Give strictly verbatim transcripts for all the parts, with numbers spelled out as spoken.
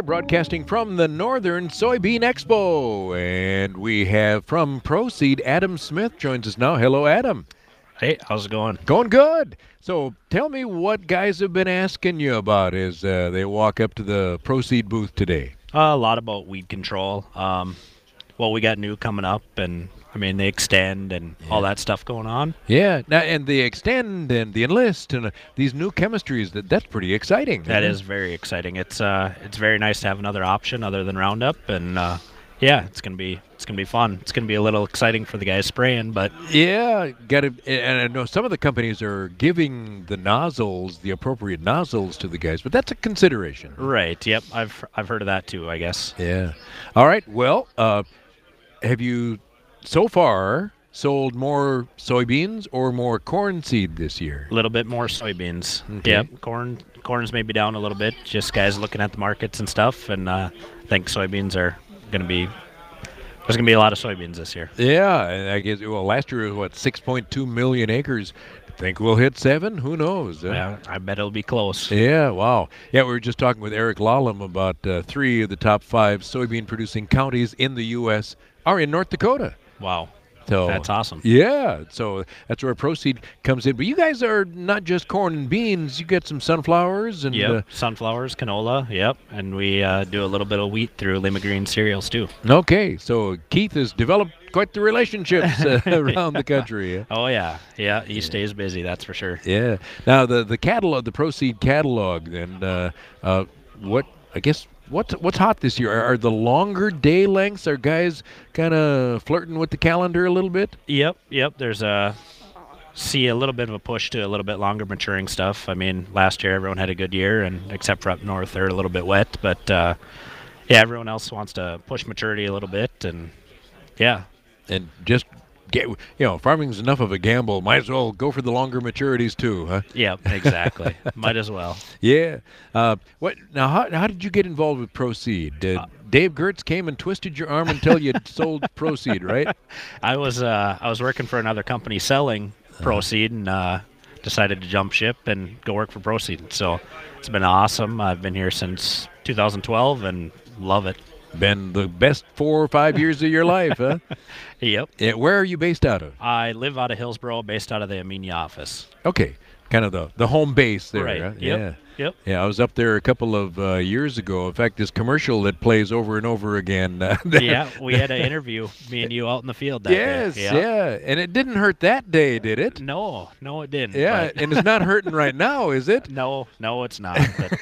broadcasting from the Northern Soybean Expo. And we have from Proseed, Adam Smith joins us now. Hello, Adam. Hey, how's it going? Going good. So tell me what guys have been asking you about as uh, they walk up to the Proseed booth today. Uh, a lot about weed control. Um, well, we got new coming up, and I mean, they extend and yeah. all that stuff going on. Yeah, now, and the extend and the enlist and uh, these new chemistries, that that's pretty exciting. That is very exciting. It's uh, it's very nice to have another option other than Roundup, and uh, yeah, it's gonna be it's gonna be fun. It's gonna be a little exciting for the guys spraying, but yeah, got to. And I know some of the companies are giving the nozzles, the appropriate nozzles, to the guys, but that's a consideration. Right. Yep. I've I've heard of that too, I guess. Yeah. All right. Well, uh, have you so far sold more soybeans or more corn seed this year? A little bit more soybeans. Okay. Yep. Corn corn's maybe down a little bit. Just guys looking at the markets and stuff, and uh, I think soybeans are going to be. There's going to be a lot of soybeans this year. Yeah, and I guess well, last year was what six point two million acres. Think we'll hit seven? Who knows? Uh, yeah, I bet it'll be close. Yeah, wow. Yeah, we were just talking with Eric Lallam about uh, three of the top five soybean-producing counties in the U S are in North Dakota. Wow. So, that's awesome. Yeah, so that's where Proseed comes in. But you guys are not just corn and beans. You get some sunflowers and yep. uh, sunflowers, canola. Yep, and we uh, do a little bit of wheat through Lima Green cereals too. Okay, so Keith has developed quite the relationships uh, around the country. Yeah? Oh yeah, yeah, he yeah. stays busy. That's for sure. Yeah. Now the the catalog, the Proseed catalog. Then uh, uh, what? I guess. What's what's hot this year? Are, are the longer day lengths? Are guys kind of flirting with the calendar a little bit? Yep, yep. There's a see a little bit of a push to a little bit longer maturing stuff. I mean, last year everyone had a good year, and except for up north, they're a little bit wet. But uh, yeah, everyone else wants to push maturity a little bit, and yeah, and just. Get, you know, farming's enough of a gamble. Might as well go for the longer maturities too, huh? Yeah, exactly. Might as well. Yeah. Uh, what now? How, how did you get involved with Proseed? Did uh, Dave Gertz came and twisted your arm until you sold Proseed, right? I was uh, I was working for another company selling Proseed, and uh, decided to jump ship and go work for Proseed. So it's been awesome. I've been here since two thousand twelve and love it. Been the best four or five years of your life, huh? Yep. Yeah, where are you based out of? I live out of Hillsboro, based out of the Amenia office. Okay, kind of the, the home base there. Right. Huh? Yep. Yeah. Yep. Yeah, I was up there a couple of uh, years ago. In fact, this commercial that plays over and over again. Uh, yeah, we had an interview, me and you, out in the field that yes, day. Yes, yeah. yeah, and it didn't hurt that day, did it? No, no, it didn't. Yeah, but... and it's not hurting right now, is it? No, no, it's not.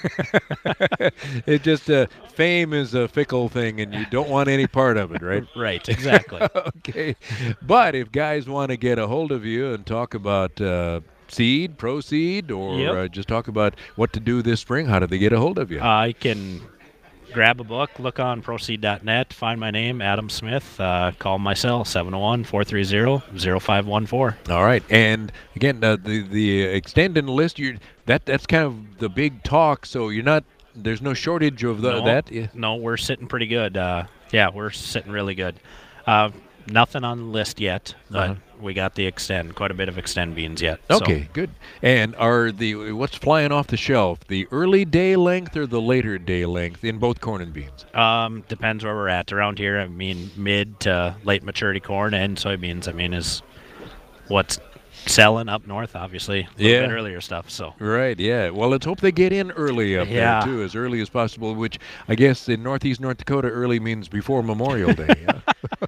But... it just uh, fame is a fickle thing, and you don't want any part of it, right? Right, exactly. Okay, but if guys want to get a hold of you and talk about uh, seed, Proseed, or yep. uh, just talk about what to do this spring, how do they get a hold of you? I can grab a book, look on proseed dot net, find my name, Adam Smith, uh, call my cell, seven oh one, four three zero, zero five one four. All right, and again, uh, the the extend and list, you that that's kind of the big talk, so you're not, there's no shortage of the, no, that? Yeah. No, we're sitting pretty good. Uh, yeah, we're sitting really good. Uh, Nothing on the list yet, but uh-huh. we got the extend, quite a bit of extend beans yet. Okay, so. good. And are the what's flying off the shelf, the early day length or the later day length in both corn and beans? Um, depends where we're at. Around here, I mean, mid to late maturity corn and soybeans, I mean, is what's selling up north, obviously. A little yeah. bit earlier stuff, so. Right, yeah. Well, let's hope they get in early up yeah. there, too, as early as possible, which I guess in northeast North Dakota, early means before Memorial Day. Yeah?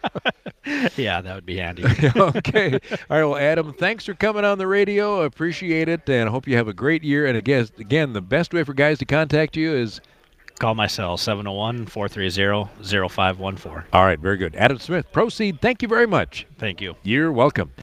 Yeah, that would be handy. Okay. All right, well, Adam, thanks for coming on the radio. I appreciate it, and I hope you have a great year. And again, again, the best way for guys to contact you is? Call my cell, seven oh one, four three zero, zero five one four. All right, very good. Adam Smith, Proseed, thank you very much. Thank you. You're welcome.